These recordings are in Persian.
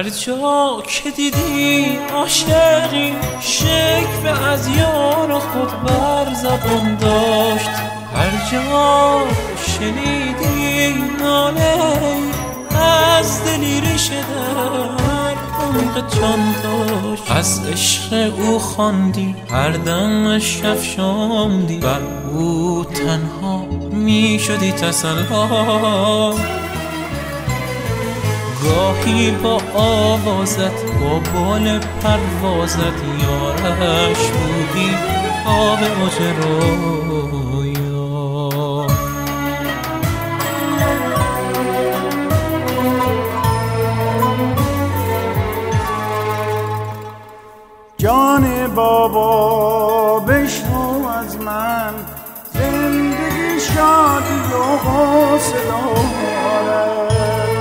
هر جا که دیدی عاشقی شکوه از یار خود بر زبان داشت، هر جا شنیدی ناله از دلی ریشه در عمق جان داشت. از عشق او خواندی هر دمش افشاندی، بر او تنها می شدی تسلا. گاهی با آوازت با بال پروازت یارش بودی آب اوج رویا. جان بابا بشنو از من، زندگی شادی و غصه دارد،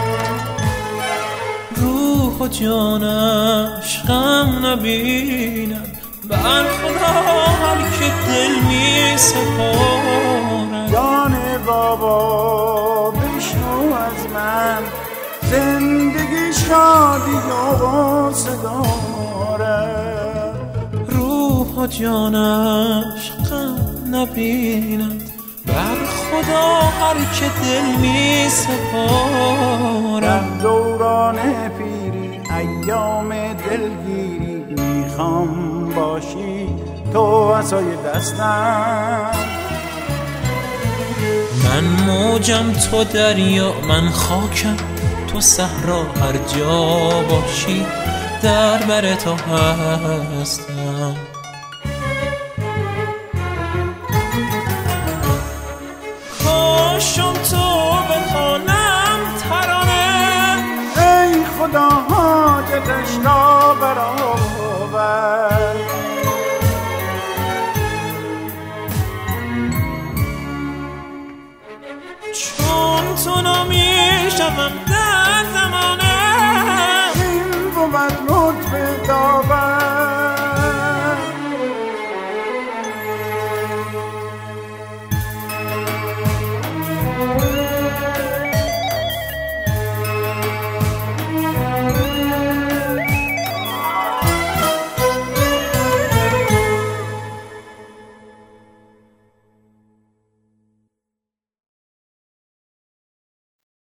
روح و جانش غم نبینن، بر خدا هر که دل می سپارد. جان بابا بشنو از من، زندگی شادی و غصه دارد، روح و جانش غم نبینند، بر خدا هر که دل می سپارد. در دوران پیری ایام دلگیری میخوام باشی تو عصای دستم. من موجم تو دریا، من خاکم تو صحرا، هر جا باشی در بر تو هستم. کاشم تو بخوانم ترانه، ای خدا حاجتش را برآور. چون تو نمی شوم